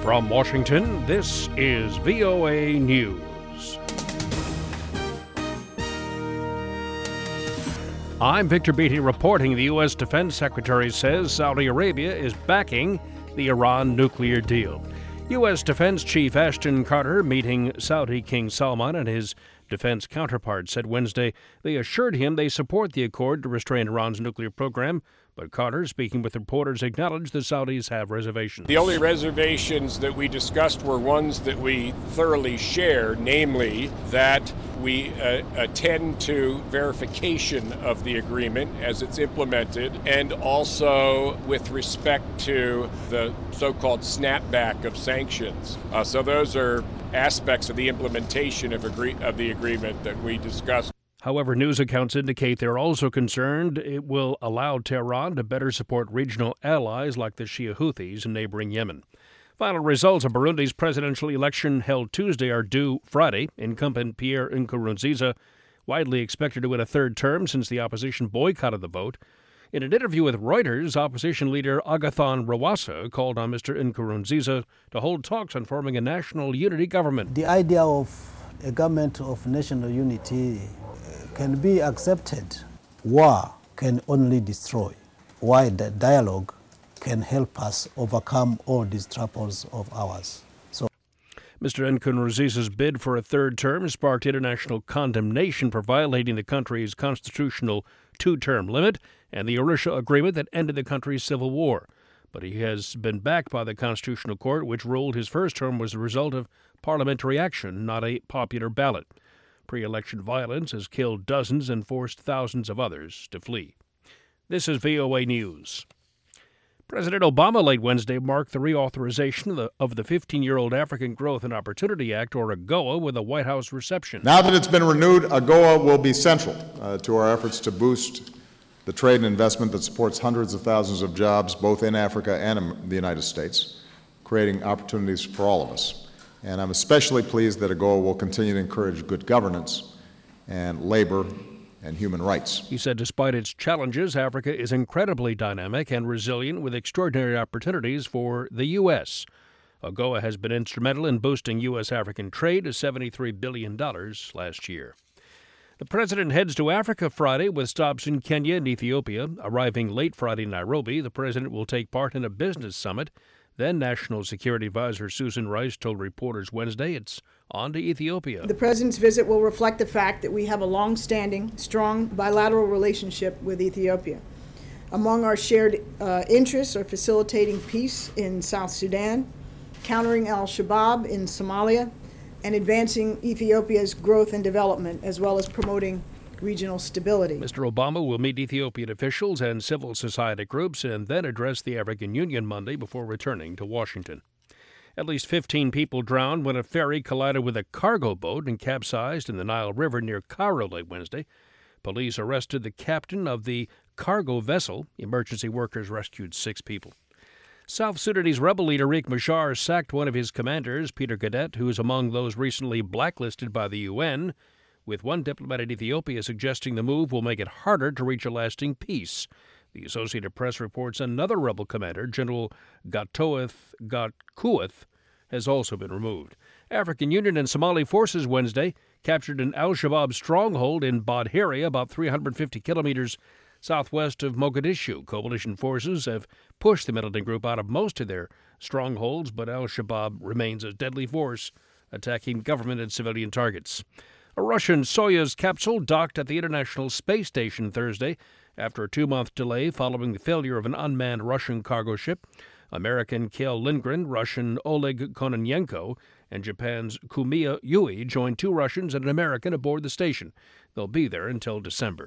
From Washington, this is VOA News. I'm Victor Beatty reporting. The U.S. Defense Secretary says Saudi Arabia is backing the Iran nuclear deal. U.S. Defense Chief Ashton Carter meeting Saudi King Salman and his defense counterpart said Wednesday they assured him they support the accord to restrain Iran's nuclear program. But Carter, speaking with reporters, acknowledged the Saudis have reservations. The only reservations that we discussed were ones that we thoroughly share, namely that we attend to verification of the agreement as it's implemented, and also with respect to the so-called snapback of sanctions. So those are aspects of the implementation of the agreement that we discussed. However, news accounts indicate they're also concerned it will allow Tehran to better support regional allies like the Shia Houthis in neighboring Yemen. Final results of Burundi's presidential election held Tuesday are due Friday. Incumbent Pierre Nkurunziza, widely expected to win a third term since the opposition boycotted the vote. In an interview with Reuters, opposition leader Agathon Rwasa called on Mr. Nkurunziza to hold talks on forming a national unity government. The idea of a government of national unity can be accepted. War can only destroy, while the dialogue can help us overcome all these troubles of ours. Mr. Nkurunziza's bid for a third term sparked international condemnation for violating the country's constitutional two-term limit and the Arusha Agreement that ended the country's civil war. But he has been backed by the Constitutional Court, which ruled his first term was the result of parliamentary action, not a popular ballot. Pre-election violence has killed dozens and forced thousands of others to flee. This is VOA News. President Obama late Wednesday marked the reauthorization of the 15-year-old African Growth and Opportunity Act, or AGOA, with a White House reception. Now that it's been renewed, AGOA will be central to our efforts to boost the trade and investment that supports hundreds of thousands of jobs, both in Africa and in the United States, creating opportunities for all of us. And I'm especially pleased that AGOA will continue to encourage good governance and labor and human rights. He said despite its challenges, Africa is incredibly dynamic and resilient with extraordinary opportunities for the U.S. AGOA has been instrumental in boosting U.S.-African trade to $73 billion last year. The president heads to Africa Friday with stops in Kenya and Ethiopia. Arriving late Friday in Nairobi, the president will take part in a business summit. Then National Security Advisor Susan Rice told reporters Wednesday it's on to Ethiopia. The president's visit will reflect the fact that we have a long-standing, strong bilateral relationship with Ethiopia. Among our shared interests are facilitating peace in South Sudan, countering al-Shabaab in Somalia, and advancing Ethiopia's growth and development, as well as promoting regional stability. Mr. Obama will meet Ethiopian officials and civil society groups and then address the African Union Monday before returning to Washington. At least 15 people drowned when a ferry collided with a cargo boat and capsized in the Nile River near Cairo late Wednesday. Police arrested the captain of the cargo vessel. Emergency workers rescued 6 people. South Sudanese rebel leader Riek Machar sacked one of his commanders, Peter Gadet, who is among those recently blacklisted by the UN, with one diplomat in Ethiopia suggesting the move will make it harder to reach a lasting peace. The Associated Press reports another rebel commander, General Gatoeth Gatkueth, has also been removed. African Union and Somali forces Wednesday captured an al-Shabaab stronghold in Badharia, about 350 kilometers southwest of Mogadishu. Coalition forces have pushed the militant group out of most of their strongholds, but al-Shabaab remains a deadly force, attacking government and civilian targets. A Russian Soyuz capsule docked at the International Space Station Thursday after a 2-month delay following the failure of an unmanned Russian cargo ship. American Kyle Lindgren, Russian Oleg Kononenko, and Japan's Kumiya Yui joined 2 Russians and an American aboard the station. They'll be there until December.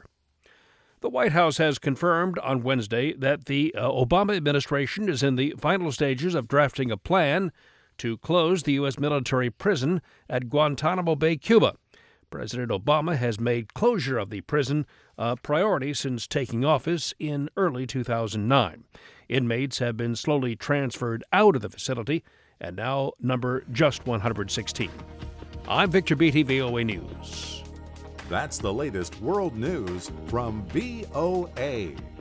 The White House has confirmed on Wednesday that the Obama administration is in the final stages of drafting a plan to close the U.S. military prison at Guantanamo Bay, Cuba. President Obama has made closure of the prison a priority since taking office in early 2009. Inmates have been slowly transferred out of the facility and now number just 116. I'm Victor Beatty, VOA News. That's the latest world news from VOA.